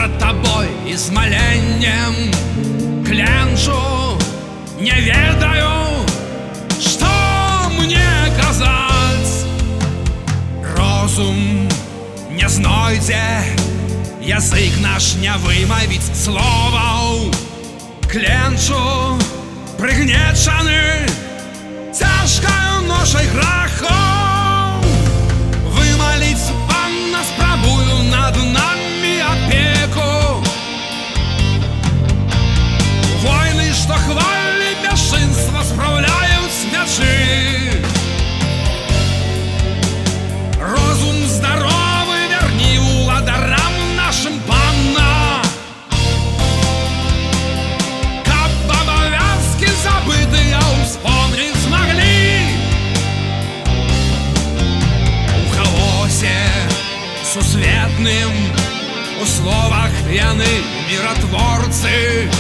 пред табой і з маленнем кленчу, не ведаю, что мне казаць. Розум не знойдзе, язык наш не вымавіць словаў. Кленчу прыгнечаны цяжкаю ношай грахоў. Вымаліць панна спрабую над намі апеку. Войны, што хвалі бясчынства, спраўляюць мячы. Розум здаровы верні уладарам нашым, панна, каб абавязкі забытыя ўспомніць змаглі. У хаосе сусветным, у словах яны міратворцы.